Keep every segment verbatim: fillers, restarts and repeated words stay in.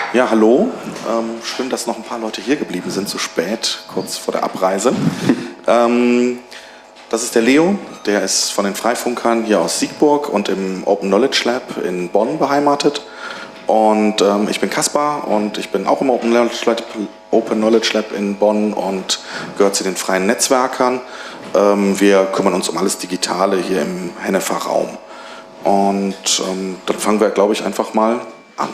Ja, hallo. Ähm, schön, dass noch ein paar Leute hier geblieben sind, so spät, kurz vor der Abreise. ähm, das ist der Leo, der ist von den Freifunkern hier aus Siegburg und im Open Knowledge Lab in Bonn beheimatet. Und ähm, ich bin Kaspar und ich bin auch im Open Knowledge Lab, Open Knowledge Lab in Bonn und gehört zu den freien Netzwerkern. Ähm, wir kümmern uns um alles Digitale hier im Hennefer Raum. Und ähm, dann fangen wir, glaube ich, einfach mal an.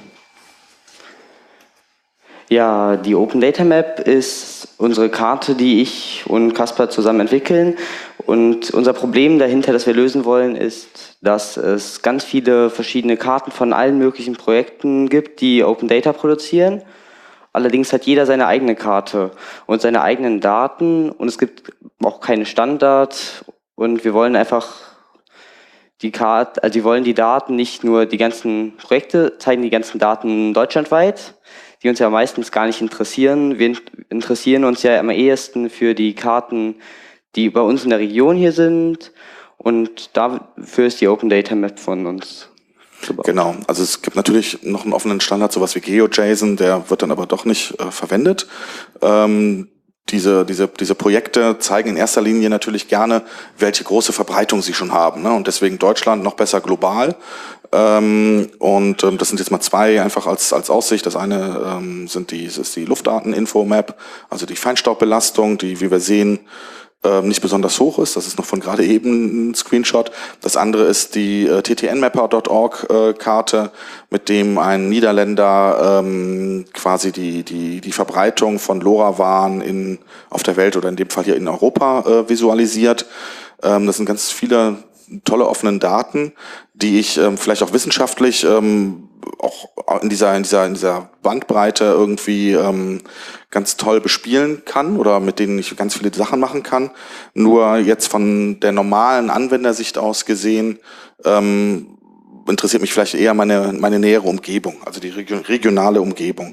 Ja, die Open Data Map ist unsere Karte, die ich und Kaspar zusammen entwickeln. Und unser Problem dahinter, das wir lösen wollen, ist, dass es ganz viele verschiedene Karten von allen möglichen Projekten gibt, die Open Data produzieren. Allerdings hat jeder seine eigene Karte und seine eigenen Daten und es gibt auch keine Standard. Und wir wollen einfach die Karte, also wir wollen die Daten nicht nur die ganzen Projekte zeigen, die ganzen Daten deutschlandweit, die uns ja meistens gar nicht interessieren. Wir interessieren uns ja am ehesten für die Karten, die bei uns in der Region hier sind. Und dafür ist die Open Data Map von uns gebaut. Genau, also es gibt natürlich noch einen offenen Standard, sowas wie GeoJSON, der wird dann aber doch nicht äh, verwendet. Ähm, Diese, diese, diese Projekte zeigen in erster Linie natürlich gerne, welche große Verbreitung sie schon haben, ne? Und deswegen Deutschland noch besser global. Ähm, und ähm, das sind jetzt mal zwei einfach als, als Aussicht. Das eine ähm, sind die, ist die Luftdaten-Info-Map, also die Feinstaubbelastung, die, wie wir sehen, ähm, nicht besonders hoch ist. Das ist noch von gerade eben ein Screenshot. Das andere ist die äh, T T N mapper Punkt org äh, Karte, mit dem ein Niederländer ähm, quasi die, die, die Verbreitung von LoRaWAN in, auf der Welt oder in dem Fall hier in Europa äh, visualisiert. Ähm, das sind ganz viele tolle offene Daten, die ich ähm, vielleicht auch wissenschaftlich ähm, auch in dieser in dieser in dieser Bandbreite irgendwie ähm, ganz toll bespielen kann oder mit denen ich ganz viele Sachen machen kann. Nur jetzt von der normalen Anwendersicht aus gesehen ähm, interessiert mich vielleicht eher meine meine nähere Umgebung, also die Region, regionale Umgebung.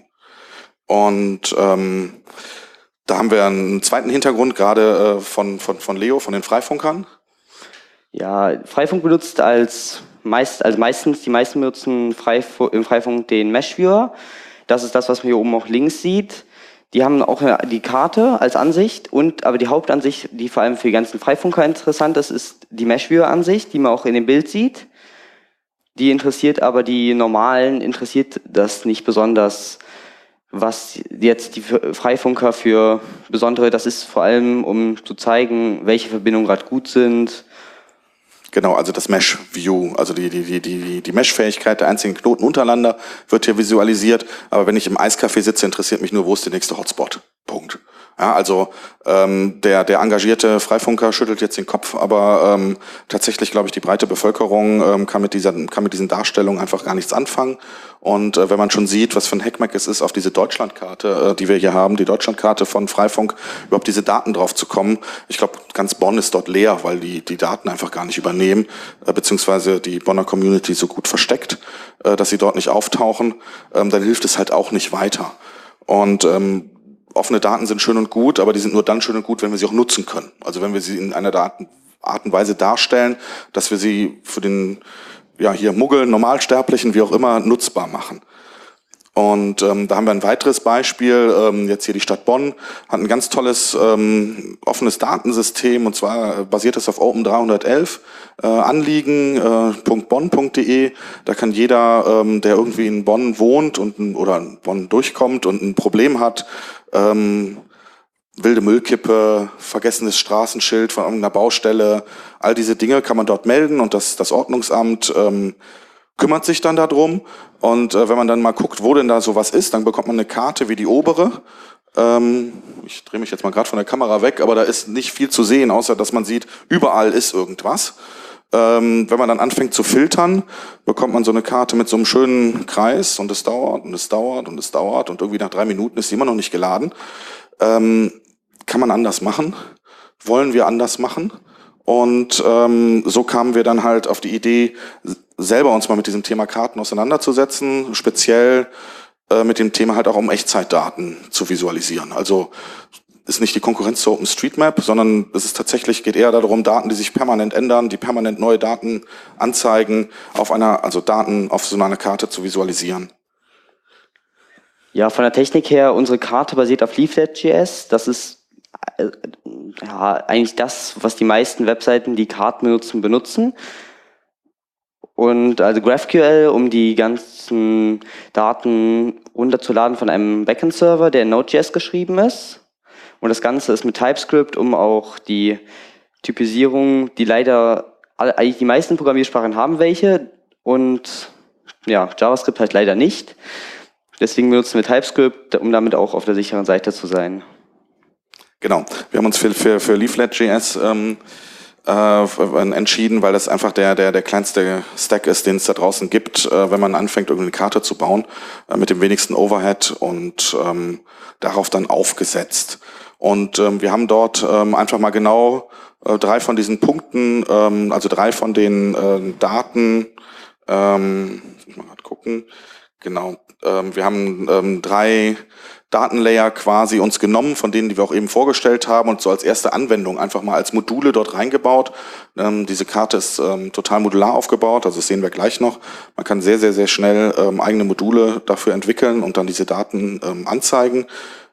Und ähm, da haben wir einen zweiten Hintergrund gerade äh, von von von Leo von den Freifunkern. Ja, Freifunk benutzt als meist, also meistens, die meisten benutzen Freifunk, im Freifunk den Mesh Viewer. Das ist das, was man hier oben auch links sieht. Die haben auch die Karte als Ansicht und aber die Hauptansicht, die vor allem für die ganzen Freifunker interessant ist, ist die Mesh Viewer Ansicht, die man auch in dem Bild sieht. Die interessiert aber die normalen, interessiert das nicht besonders, was jetzt die Freifunker für besondere, das ist vor allem, um zu zeigen, welche Verbindungen gerade gut sind. Genau, also das Mesh View, also die, die, die, die, die Mesh-Fähigkeit der einzelnen Knoten untereinander wird hier visualisiert. Aber wenn ich im Eiscafé sitze, interessiert mich nur, wo ist der nächste Hotspot. Punkt. Ja, also ähm, der, der engagierte Freifunker schüttelt jetzt den Kopf, aber ähm, tatsächlich, glaube ich, die breite Bevölkerung ähm, kann mit dieser, kann mit diesen Darstellungen einfach gar nichts anfangen. Und äh, wenn man schon sieht, was für ein Hackmack es ist, auf diese Deutschlandkarte, äh, die wir hier haben, die Deutschlandkarte von Freifunk, überhaupt diese Daten drauf zu kommen. Ich glaube, ganz Bonn ist dort leer, weil die die Daten einfach gar nicht übernehmen, äh, beziehungsweise die Bonner Community so gut versteckt, äh, dass sie dort nicht auftauchen. Ähm, dann hilft es halt auch nicht weiter. Und ähm, offene Daten sind schön und gut, aber die sind nur dann schön und gut, wenn wir sie auch nutzen können. Also wenn wir sie in einer Daten, Art und Weise darstellen, dass wir sie für den, ja hier Muggel, Normalsterblichen, wie auch immer, nutzbar machen. Und ähm, da haben wir ein weiteres Beispiel, ähm, jetzt hier die Stadt Bonn, hat ein ganz tolles ähm, offenes Datensystem, und zwar äh, basiert es auf Open dreihundertelf, äh, Anliegen Punkt bonn Punkt de. Da kann jeder, ähm, der irgendwie in Bonn wohnt und oder in Bonn durchkommt und ein Problem hat, ähm, wilde Müllkippe, vergessenes Straßenschild von irgendeiner Baustelle, all diese Dinge kann man dort melden und das, das Ordnungsamt ähm, kümmert sich dann darum. Und äh, wenn man dann mal guckt, wo denn da sowas ist, dann bekommt man eine Karte wie die obere. Ähm, ich drehe mich jetzt mal gerade von der Kamera weg, aber da ist nicht viel zu sehen, außer dass man sieht, überall ist irgendwas. Ähm, wenn man dann anfängt zu filtern, bekommt man so eine Karte mit so einem schönen Kreis und es dauert und es dauert und es dauert und irgendwie nach drei Minuten ist sie immer noch nicht geladen. Ähm, kann man anders machen? Wollen wir anders machen? Und ähm, so kamen wir dann halt auf die Idee, selber uns mal mit diesem Thema Karten auseinanderzusetzen, speziell äh, mit dem Thema halt auch um Echtzeitdaten zu visualisieren. Also ist nicht die Konkurrenz zur OpenStreetMap, sondern es ist tatsächlich, geht eher darum, Daten, die sich permanent ändern, die permanent neue Daten anzeigen, auf einer, also Daten auf so einer Karte zu visualisieren. Ja, von der Technik her, unsere Karte basiert auf Leaflet.js. Das ist äh, ja, eigentlich das, was die meisten Webseiten, die Karten benutzen, benutzen. Und also GraphQL, um die ganzen Daten runterzuladen von einem Backend-Server, der in Node.js geschrieben ist. Und das Ganze ist mit TypeScript, um auch die Typisierung, die leider, eigentlich die meisten Programmiersprachen haben welche und ja, JavaScript halt leider nicht. Deswegen benutzen wir TypeScript, um damit auch auf der sicheren Seite zu sein. Genau, wir haben uns für, für, für Leaflet.js ähm, äh, entschieden, weil das einfach der, der, der kleinste Stack ist, den es da draußen gibt, äh, wenn man anfängt, irgendeine Karte zu bauen, äh, mit dem wenigsten Overhead und ähm, darauf dann aufgesetzt. Und ähm, wir haben dort ähm, einfach mal genau äh, drei von diesen Punkten, ähm, also drei von den äh, Daten, ähm, muss mal gerade gucken, genau, ähm, wir haben ähm, drei Datenlayer quasi uns genommen, von denen, die wir auch eben vorgestellt haben und so als erste Anwendung einfach mal als Module dort reingebaut. Ähm, diese Karte ist ähm, total modular aufgebaut, also das sehen wir gleich noch. Man kann sehr, sehr, sehr schnell ähm, eigene Module dafür entwickeln und dann diese Daten ähm, anzeigen.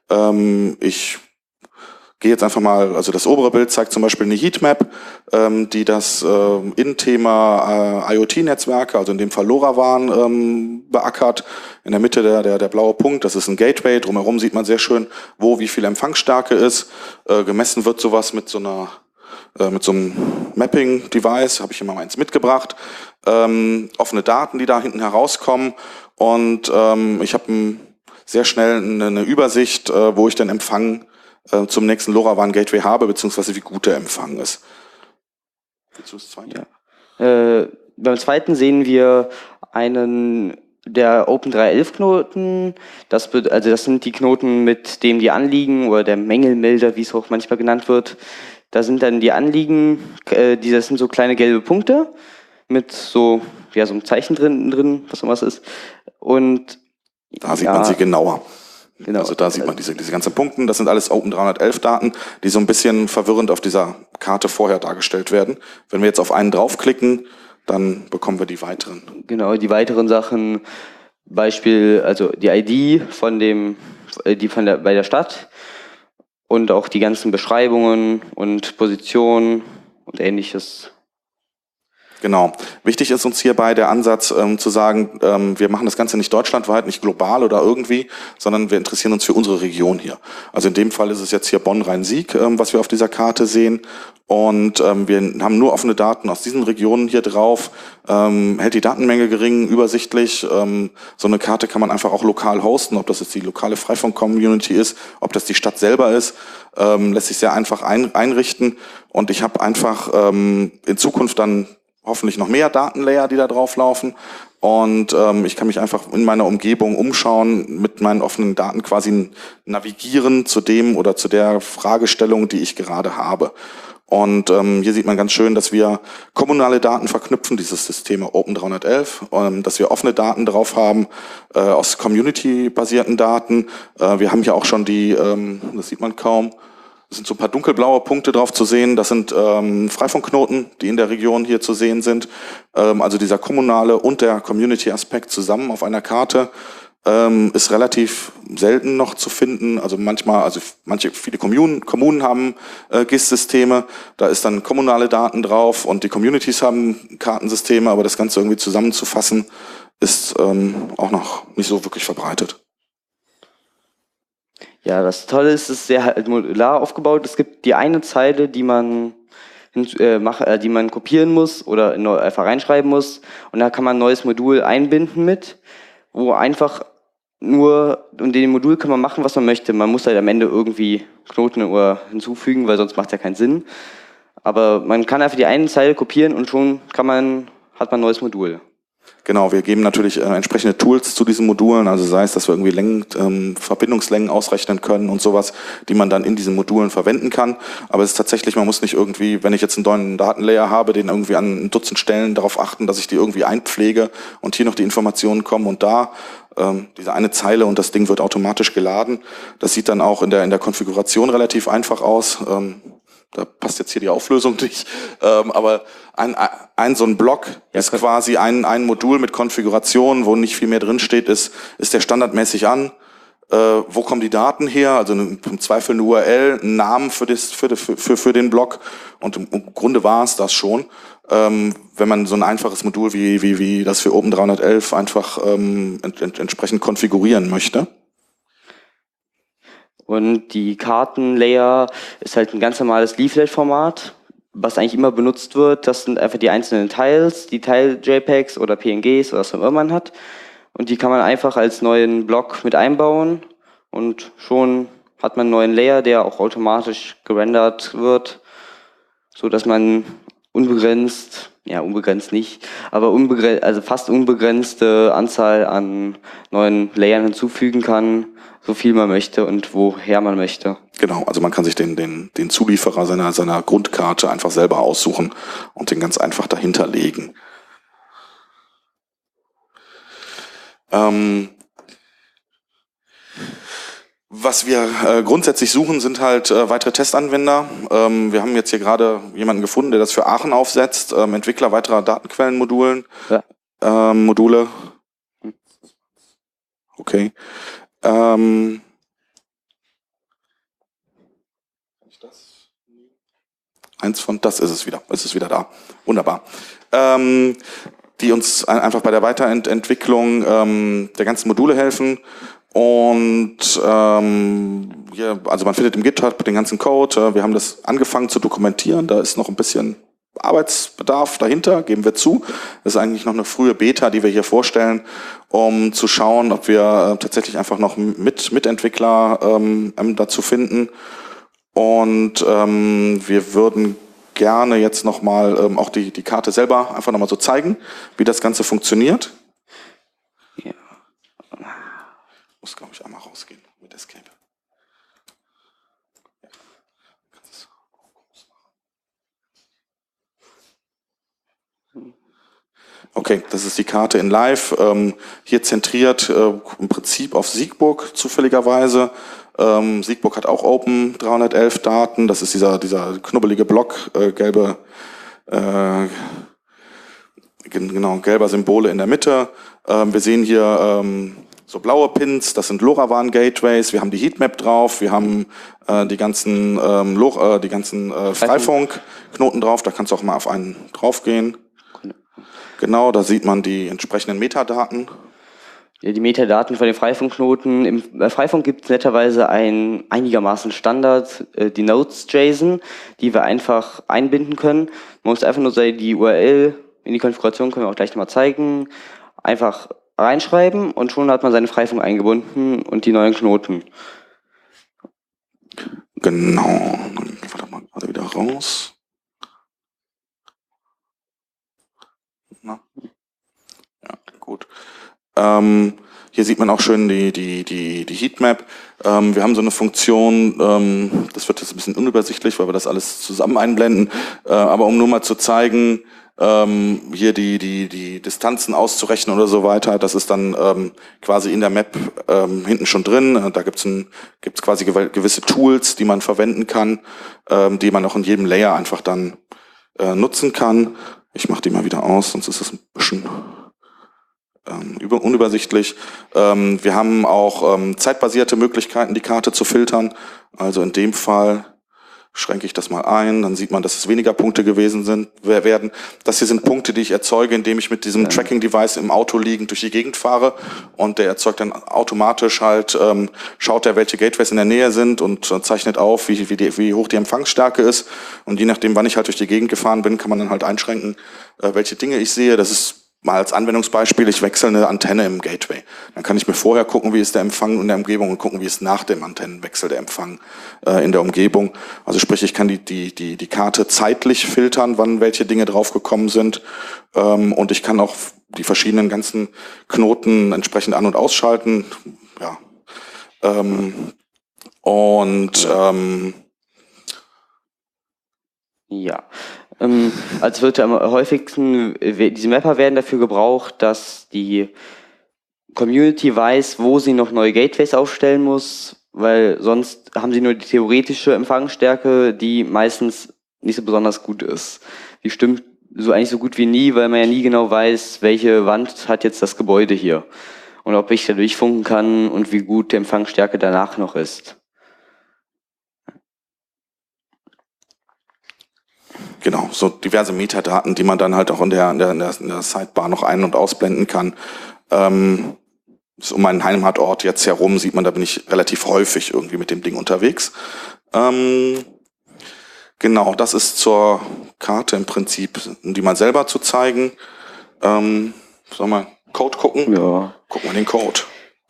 Ähm, ich gehe jetzt einfach mal, also das obere Bild zeigt zum Beispiel eine Heatmap, ähm, die das ähm, In-Thema äh, IoT-Netzwerke, also in dem Fall LoRaWAN, ähm, beackert. In der Mitte der, der, der blaue Punkt, das ist ein Gateway. Drumherum sieht man sehr schön, wo wie viel Empfangsstärke ist. Äh, gemessen wird sowas mit so einer äh, mit so einem Mapping-Device, habe ich hier mal eins mitgebracht. Ähm, offene Daten, die da hinten herauskommen. Und ähm, ich habe sehr schnell eine, eine Übersicht, äh, wo ich den Empfang zum nächsten LoRaWAN Gateway habe, beziehungsweise wie gut der Empfang ist. Willst du das zweite? Ja. Äh, beim zweiten sehen wir einen der Open drei Punkt elf Knoten. Das, also das sind die Knoten, mit dem die Anliegen oder der Mängelmelder, wie es auch manchmal genannt wird. Da sind dann die Anliegen, äh, die, das sind so kleine gelbe Punkte mit so, ja, so einem Zeichen drin, drin was immer es ist. Und da sieht ja, man sie genauer. Genau. Also da sieht man diese, diese ganzen Punkte, das sind alles Open drei elf Daten, die so ein bisschen verwirrend auf dieser Karte vorher dargestellt werden. Wenn wir jetzt auf einen draufklicken, dann bekommen wir die weiteren. Genau, die weiteren Sachen, Beispiel, also die I D von dem, die von der, bei der Stadt und auch die ganzen Beschreibungen und Positionen und ähnliches. Genau. Wichtig ist uns hierbei der Ansatz ähm, zu sagen, ähm, wir machen das Ganze nicht deutschlandweit, nicht global oder irgendwie, sondern wir interessieren uns für unsere Region hier. Also in dem Fall ist es jetzt hier Bonn-Rhein-Sieg, ähm, was wir auf dieser Karte sehen. Und ähm, wir haben nur offene Daten aus diesen Regionen hier drauf, ähm, hält die Datenmenge gering, übersichtlich. Ähm, so eine Karte kann man einfach auch lokal hosten, ob das jetzt die lokale Freifunk-Community ist, ob das die Stadt selber ist, ähm, lässt sich sehr einfach ein, einrichten. Und ich habe einfach ähm, in Zukunft dann hoffentlich noch mehr Datenlayer, die da drauf laufen. Und ähm, ich kann mich einfach in meiner Umgebung umschauen, mit meinen offenen Daten quasi navigieren zu dem oder zu der Fragestellung, die ich gerade habe. Und ähm, hier sieht man ganz schön, dass wir kommunale Daten verknüpfen, dieses System Open drei elf, ähm, dass wir offene Daten drauf haben, äh, aus Community-basierten Daten. Äh, wir haben hier auch schon die, ähm, das sieht man kaum, es sind so ein paar dunkelblaue Punkte drauf zu sehen. Das sind ähm, Freifunkknoten, die in der Region hier zu sehen sind. Ähm, also dieser kommunale und der Community-Aspekt zusammen auf einer Karte ähm, ist relativ selten noch zu finden. Also manchmal, also manche, viele Kommunen, Kommunen haben äh, G I S-Systeme. Da ist dann kommunale Daten drauf und die Communities haben Kartensysteme. Aber das Ganze irgendwie zusammenzufassen ist ähm, auch noch nicht so wirklich verbreitet. Ja, das Tolle ist, es ist sehr halt modular aufgebaut. Es gibt die eine Zeile, die man äh, mach, äh, die man kopieren muss oder neu, einfach reinschreiben muss. Und da kann man ein neues Modul einbinden mit, wo einfach nur, und in dem Modul kann man machen, was man möchte. Man muss halt am Ende irgendwie Knoten oder hinzufügen, weil sonst macht ja keinen Sinn. Aber man kann einfach die eine Zeile kopieren und schon kann man, hat man ein neues Modul. Genau, wir geben natürlich äh, entsprechende Tools zu diesen Modulen, also sei es, dass wir irgendwie Längen, ähm, Verbindungslängen ausrechnen können und sowas, die man dann in diesen Modulen verwenden kann. Aber es ist tatsächlich, man muss nicht irgendwie, wenn ich jetzt einen neuen Datenlayer habe, den irgendwie an ein Dutzend Stellen darauf achten, dass ich die irgendwie einpflege und hier noch die Informationen kommen und da ähm, diese eine Zeile und das Ding wird automatisch geladen. Das sieht dann auch in der in der Konfiguration relativ einfach aus. Ähm, Da passt jetzt hier die Auflösung nicht, ähm, aber ein, ein so ein Block ja, ist quasi ein, ein Modul mit Konfiguration, wo nicht viel mehr drin steht, ist, ist der standardmäßig an. äh, wo kommen die Daten her, also im Zweifel eine U R L, einen Namen für, das, für, für, für den Blog und im, im Grunde war es das schon. Ähm, wenn man so ein einfaches Modul wie, wie, wie das für Open dreihundertelf einfach ähm, ent, ent, entsprechend konfigurieren möchte. Und die Kartenlayer ist halt ein ganz normales Leaflet-Format, was eigentlich immer benutzt wird. Das sind einfach die einzelnen Tiles, die Teil-JPEGs oder P N Gs oder was auch immer man hat. Und die kann man einfach als neuen Block mit einbauen und schon hat man einen neuen Layer, der auch automatisch gerendert wird, so dass man unbegrenzt, ja unbegrenzt nicht, aber unbegrenzt, also fast unbegrenzte Anzahl an neuen Layern hinzufügen kann, so viel man möchte und woher man möchte. Genau, also man kann sich den, den, den Zulieferer seiner, seiner Grundkarte einfach selber aussuchen und den ganz einfach dahinter legen. Ähm, was wir äh, grundsätzlich suchen, sind halt äh, weitere Testanwender. Ähm, wir haben jetzt hier gerade jemanden gefunden, der das für Aachen aufsetzt, ähm, Entwickler weiterer Datenquellenmodulen, Ja. ähm, Module. Okay. Ähm, eins von, das ist es wieder, es ist wieder da. Wunderbar. Ähm, die uns einfach bei der Weiterentwicklung ähm, der ganzen Module helfen. Und ähm, hier, also man findet im GitHub den ganzen Code. Äh, wir haben das angefangen zu dokumentieren. Da ist noch ein bisschen Arbeitsbedarf dahinter, geben wir zu. Das ist eigentlich noch eine frühe Beta, die wir hier vorstellen, um zu schauen, ob wir äh, tatsächlich einfach noch mit Mitentwickler ähm, dazu finden. Und ähm, wir würden gerne jetzt nochmal ähm, auch die, die Karte selber einfach nochmal so zeigen, wie das Ganze funktioniert. Ja. Muss, glaube ich, einmal rausgehen mit Escape. Ja. Okay, das ist die Karte in Live. Ähm, hier zentriert äh, im Prinzip auf Siegburg zufälligerweise. Ähm, Siegburg hat auch Open dreihundertelf Daten. Das ist dieser, dieser knubbelige Block, äh, gelbe, äh, genau, gelber Symbole in der Mitte. Ähm, wir sehen hier ähm, so blaue Pins, das sind LoRaWAN-Gateways. Wir haben die Heatmap drauf, wir haben äh, die ganzen, ähm, Lora, äh, die ganzen äh, Freifunk-Knoten drauf. Da kannst du auch mal auf einen draufgehen. Genau, da sieht man die entsprechenden Metadaten. Ja, die Metadaten von den Freifunkknoten. Im äh, Freifunk gibt es netterweise ein einigermaßen Standard, äh, die Nodes-JSON, die wir einfach einbinden können. Man muss einfach nur die U R L in die Konfiguration, können wir auch gleich nochmal zeigen, einfach reinschreiben und schon hat man seine Freifunk eingebunden und die neuen Knoten. Genau, dann gehen wir da mal gerade wieder raus. Na. Ja, gut. Ähm, hier sieht man auch schön die, die, die, die Heatmap. Ähm, wir haben so eine Funktion, ähm, das wird jetzt ein bisschen unübersichtlich, weil wir das alles zusammen einblenden, äh, aber um nur mal zu zeigen, ähm, hier die, die, die Distanzen auszurechnen oder so weiter, das ist dann ähm, quasi in der Map ähm, hinten schon drin. Da gibt's ein, gibt's quasi gewisse Tools, die man verwenden kann, ähm, die man auch in jedem Layer einfach dann äh, nutzen kann. Ich mache die mal wieder aus, sonst ist das ein bisschen ähm, über, unübersichtlich. Ähm, wir haben auch ähm, zeitbasierte Möglichkeiten, die Karte zu filtern. Also in dem Fall schränke ich das mal ein, dann sieht man, dass es weniger Punkte gewesen sind, werden. Das hier sind Punkte, die ich erzeuge, indem ich mit diesem ja. Tracking-Device im Auto liegend durch die Gegend fahre und der erzeugt dann automatisch halt, ähm, schaut er, welche Gateways in der Nähe sind und äh, zeichnet auf, wie, wie, die, wie hoch die Empfangsstärke ist und je nachdem, wann ich halt durch die Gegend gefahren bin, kann man dann halt einschränken, äh, welche Dinge ich sehe. Das ist mal als Anwendungsbeispiel, ich wechsle eine Antenne im Gateway. Dann kann ich mir vorher gucken, wie ist der Empfang in der Umgebung und gucken, wie ist nach dem Antennenwechsel der Empfang äh, in der Umgebung. Also sprich, ich kann die, die, die, die Karte zeitlich filtern, wann welche Dinge draufgekommen sind. Ähm, und ich kann auch die verschiedenen ganzen Knoten entsprechend an- und ausschalten. Ja. Ähm, und ähm, ja. Ähm, als wird am häufigsten, diese Mapper werden dafür gebraucht, dass die Community weiß, wo sie noch neue Gateways aufstellen muss, weil sonst haben sie nur die theoretische Empfangsstärke, die meistens nicht so besonders gut ist. Die stimmt so eigentlich so gut wie nie, weil man ja nie genau weiß, welche Wand hat jetzt das Gebäude hier. und ob ich da durchfunken kann und wie gut die Empfangsstärke danach noch ist. Genau, so diverse Metadaten, die man dann halt auch in der, in der, in der, in der Sidebar noch ein- und ausblenden kann. Ähm, so um meinen Heimatort jetzt herum sieht man, da bin ich relativ häufig irgendwie mit dem Ding unterwegs. Ähm, genau, das ist zur Karte im Prinzip, um die mal selber zu zeigen. Ähm, sollen wir Code gucken? Ja. Gucken wir den Code.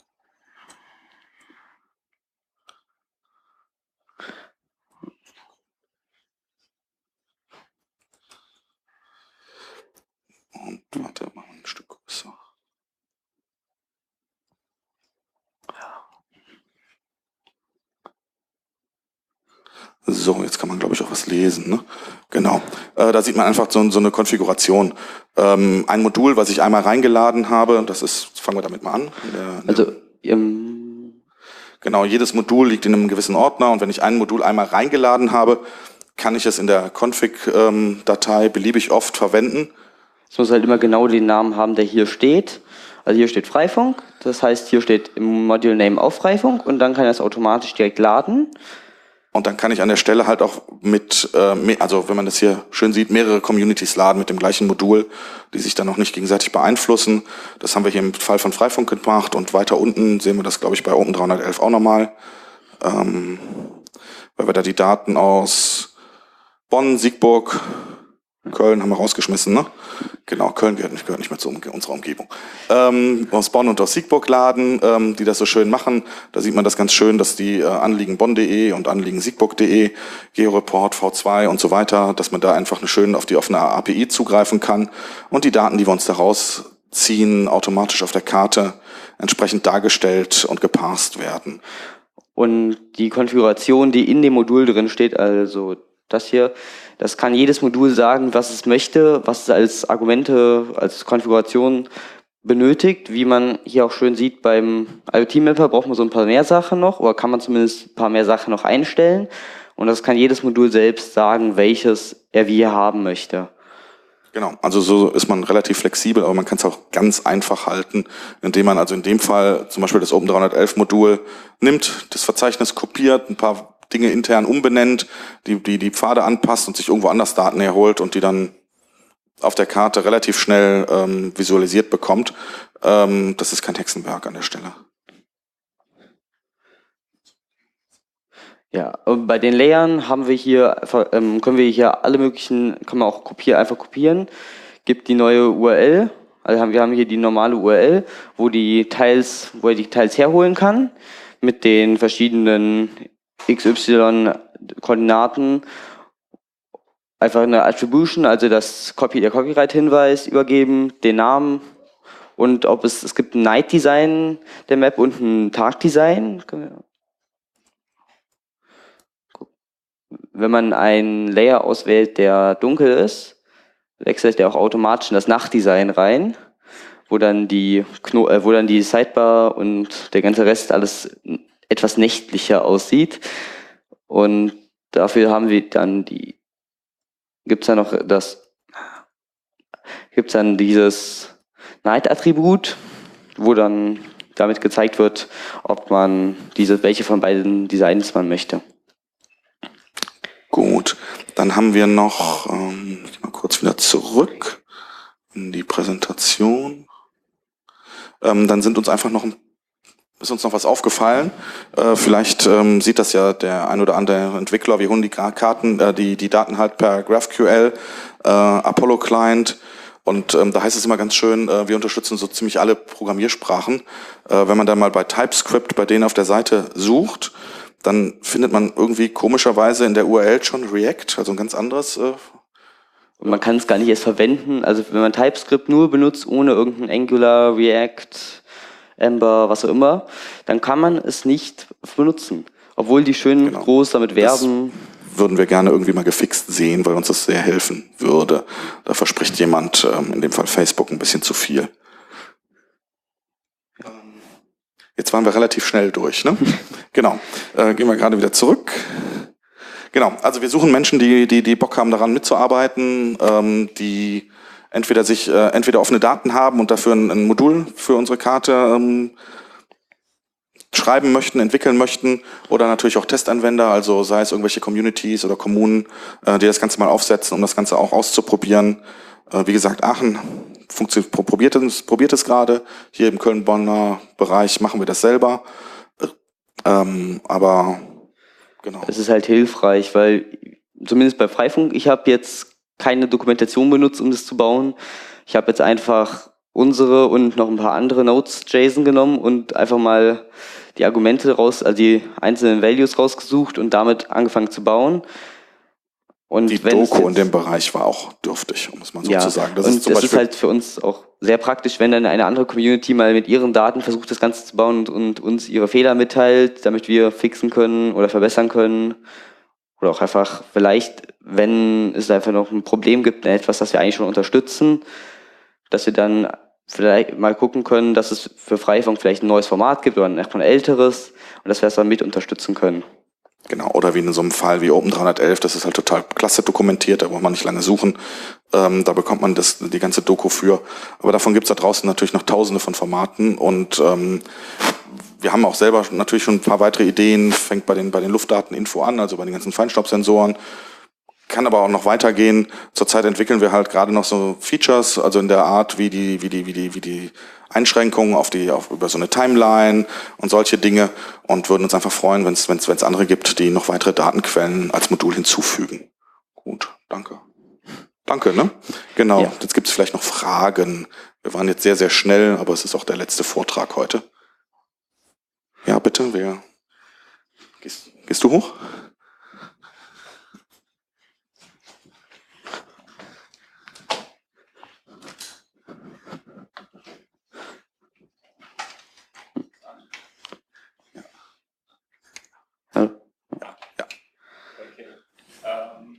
Und warte, machen wir ein Stück größer. So, jetzt kann man, glaube ich, auch was lesen. Ne? Genau. Äh, da sieht man einfach so, so eine Konfiguration. Ähm, ein Modul, was ich einmal reingeladen habe, das ist, fangen wir damit mal an. Der, Also, ähm, genau, jedes Modul liegt in einem gewissen Ordner und wenn ich ein Modul einmal reingeladen habe, kann ich es in der Config-Datei beliebig oft verwenden. es muss halt immer genau den Namen haben, der hier steht. Also hier steht Freifunk, das heißt, hier steht im Module Name auch Freifunk und dann kann er es automatisch direkt laden. Und dann kann ich an der Stelle halt auch mit, äh, also wenn man das hier schön sieht, mehrere Communities laden mit dem gleichen Modul, die sich dann noch nicht gegenseitig beeinflussen. Das haben wir hier im Fall von Freifunk gemacht und weiter unten sehen wir das, glaube ich, bei Open dreihundertelf auch nochmal, ähm, weil wir da die Daten aus Bonn, Siegburg, Köln haben wir rausgeschmissen, ne? Genau, Köln gehört nicht, gehört nicht mehr zu um, unserer Umgebung. Ähm, aus Bonn und aus Siegburg laden, ähm, die das so schön machen. Da sieht man das ganz schön, dass die äh, Anliegen Bonn punkt de und Anliegen Siegburg punkt de, Georeport, V zwei und so weiter, dass man da einfach eine schön auf die offene A P I zugreifen kann und die Daten, die wir uns da rausziehen, automatisch auf der Karte entsprechend dargestellt und geparst werden. Und die Konfiguration, die in dem Modul drin steht, also das hier, das kann jedes Modul sagen, was es möchte, was es als Argumente, als Konfiguration benötigt. Wie man hier auch schön sieht, beim IoT-Mapper braucht man so ein paar mehr Sachen noch, oder kann man zumindest ein paar mehr Sachen noch einstellen. Und das kann jedes Modul selbst sagen, welches er wie haben möchte. Genau, also so ist man relativ flexibel, aber man kann es auch ganz einfach halten, indem man also in dem Fall zum Beispiel das Open dreihundertelf Modul nimmt, das Verzeichnis kopiert, ein paar Dinge intern umbenennt, die, die die Pfade anpasst und sich irgendwo anders Daten herholt und die dann auf der Karte relativ schnell ähm, visualisiert bekommt. Ähm, das ist kein Hexenwerk an der Stelle. Ja, und bei den Layern haben wir hier, ähm, können wir hier alle möglichen, kann man auch kopieren, einfach kopieren. Gibt die neue U R L, also haben, wir haben hier die normale U R L, wo die Teils, wo er die Teils herholen kann, mit den verschiedenen X Y-Koordinaten. Einfach eine Attribution, also das Copy, der Copyright-Hinweis übergeben, den Namen und ob es, es gibt ein Night-Design der Map und ein Tag-Design. Wenn man einen Layer auswählt, der dunkel ist, wechselt er auch automatisch in das Nachtdesign rein, wo dann die Kno äh, wo dann die Sidebar und der ganze Rest alles etwas nächtlicher aussieht. Und dafür haben wir dann die, gibt's dann noch das, gibt's dann dieses Night-Attribut, wo dann damit gezeigt wird, ob man diese, welche von beiden Designs man möchte. Gut, dann haben wir noch, ähm, ich geh mal kurz wieder zurück in die Präsentation. Ähm, dann sind uns einfach noch ein, ist uns noch was aufgefallen. Äh, vielleicht ähm, sieht das ja der ein oder andere Entwickler. Wir holen die Karten, äh, die die Daten halt per GraphQL, äh, Apollo Client. Und ähm, da heißt es immer ganz schön, äh, wir unterstützen so ziemlich alle Programmiersprachen. Äh, wenn man dann mal bei TypeScript bei denen auf der Seite sucht, dann findet man irgendwie komischerweise in der U R L schon React, also ein ganz anderes. Äh Und man kann es gar nicht erst verwenden. Also wenn man TypeScript nur benutzt, ohne irgendein Angular, React, Ember, was auch immer, dann kann man es nicht benutzen. Obwohl die schön genau. groß damit werben. Das würden wir gerne irgendwie mal gefixt sehen, weil uns das sehr helfen würde. Da verspricht jemand, ähm, in dem Fall Facebook, ein bisschen zu viel. Jetzt waren wir relativ schnell durch, ne? Genau. Äh, gehen wir gerade wieder zurück. Genau. Also wir suchen Menschen, die die die Bock haben, daran mitzuarbeiten, ähm, die entweder sich äh, entweder offene Daten haben und dafür ein, ein Modul für unsere Karte ähm, schreiben möchten, entwickeln möchten, oder natürlich auch Testanwender, also sei es irgendwelche Communities oder Kommunen, äh, die das Ganze mal aufsetzen, um das Ganze auch auszuprobieren. Äh, wie gesagt, Aachen funktioniert, probiert es, probiert es gerade. Hier im Köln-Bonner Bereich machen wir das selber. Äh, ähm, aber genau. Es ist halt hilfreich, weil zumindest bei Freifunk, ich habe jetzt keine Dokumentation benutzt, um das zu bauen. Ich habe jetzt einfach unsere und noch ein paar andere Notes.json genommen und einfach mal die Argumente raus, also die einzelnen Values rausgesucht und damit angefangen zu bauen. Und die wenn Doku jetzt, in dem Bereich war auch dürftig, um es mal so ja, zu sagen. Das und ist zum das Beispiel ist halt für uns auch sehr praktisch, wenn dann eine andere Community mal mit ihren Daten versucht, das Ganze zu bauen und, und uns ihre Fehler mitteilt, damit wir fixen können oder verbessern können. Oder auch einfach vielleicht, wenn es einfach noch ein Problem gibt, etwas, das wir eigentlich schon unterstützen, dass wir dann vielleicht mal gucken können, dass es für Freifunk vielleicht ein neues Format gibt oder ein, ein älteres und dass wir es dann mit unterstützen können. Genau, oder wie in so einem Fall wie Open dreihundertelf, das ist halt total klasse dokumentiert, da braucht man nicht lange suchen, ähm, da bekommt man das, die ganze Doku für. Aber davon gibt's da draußen natürlich noch tausende von Formaten und ähm, wir haben auch selber natürlich schon ein paar weitere Ideen, fängt bei den, bei den Luftdateninfo an, also bei den ganzen Feinstaubsensoren, kann aber auch noch weitergehen. Zurzeit entwickeln wir halt gerade noch so Features, also in der Art, wie die, wie die, wie die, wie die Einschränkungen auf die, auf, über so eine Timeline und solche Dinge und würden uns einfach freuen, wenn es, wenn es, wenn es andere gibt, die noch weitere Datenquellen als Modul hinzufügen. Gut, danke. Danke, ne? Genau. Ja. Jetzt gibt es vielleicht noch Fragen. Wir waren jetzt sehr, sehr schnell, aber es ist auch der letzte Vortrag heute. Ja, bitte, wer? Gehst, gehst du hoch? Ja. Ja. Okay. Ähm.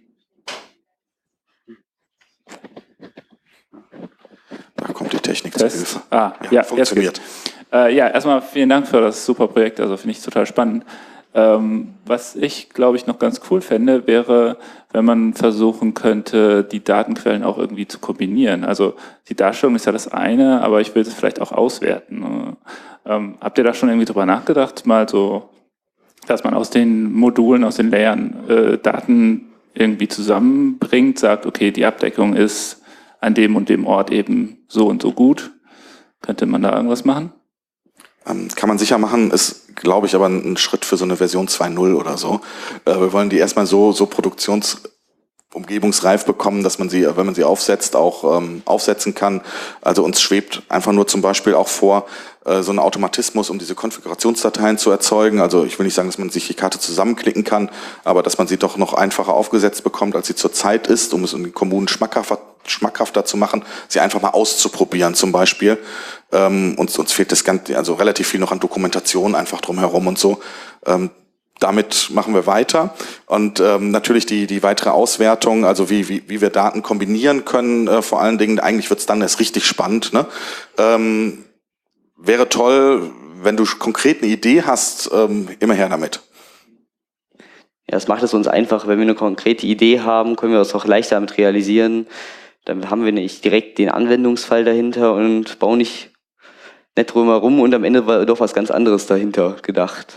Da kommt die Technik Test. zur Hilfe. Ah, ja, ja, funktioniert. Äh, ja, erstmal vielen Dank für das super Projekt, also finde ich total spannend. Ähm, was ich, glaube ich, noch ganz cool fände, wäre, wenn man versuchen könnte, die Datenquellen auch irgendwie zu kombinieren. Also die Darstellung ist ja das eine, aber ich will es vielleicht auch auswerten. Ähm, habt ihr da schon irgendwie drüber nachgedacht, mal so, dass man aus den Modulen, aus den Layern äh, Daten irgendwie zusammenbringt, sagt, okay, die Abdeckung ist an dem und dem Ort eben so und so gut. Könnte man da irgendwas machen? Ähm, kann man sicher machen, ist, glaube ich, aber ein Schritt für so eine Version zwei Punkt null oder so. Äh, wir wollen die erstmal so, so produktionsumgebungsreif bekommen, dass man sie, wenn man sie aufsetzt, auch ähm, aufsetzen kann. Also uns schwebt einfach nur zum Beispiel auch vor, äh, so ein Automatismus, um diese Konfigurationsdateien zu erzeugen. Also ich will nicht sagen, dass man sich die Karte zusammenklicken kann, aber dass man sie doch noch einfacher aufgesetzt bekommt, als sie zurzeit ist, um es in den Kommunen schmackhafter, schmackhafter zu machen, sie einfach mal auszuprobieren zum Beispiel. Ähm, uns, uns fehlt das Ganze, also relativ viel noch an Dokumentation einfach drumherum und so. Ähm, damit machen wir weiter und ähm, natürlich die die weitere Auswertung, also wie wie, wie wir Daten kombinieren können, äh, vor allen Dingen, eigentlich wird's dann erst richtig spannend. Ne? Ähm, wäre toll, wenn du konkret eine Idee hast, ähm, immer her damit. Ja, das macht es uns einfach. Wenn wir eine konkrete Idee haben, können wir das auch leichter damit realisieren. Dann haben wir nicht direkt den Anwendungsfall dahinter und bauen nicht nett drumherum und am Ende war doch was ganz anderes dahinter gedacht.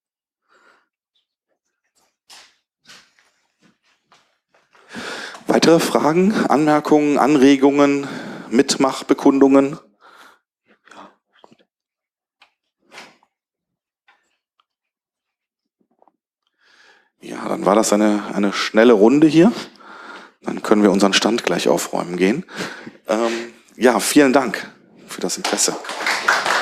Weitere Fragen, Anmerkungen, Anregungen, Mitmachbekundungen? Ja, dann war das eine, eine schnelle Runde hier. Dann können wir unseren Stand gleich aufräumen gehen. Ähm, ja, vielen Dank für das Interesse.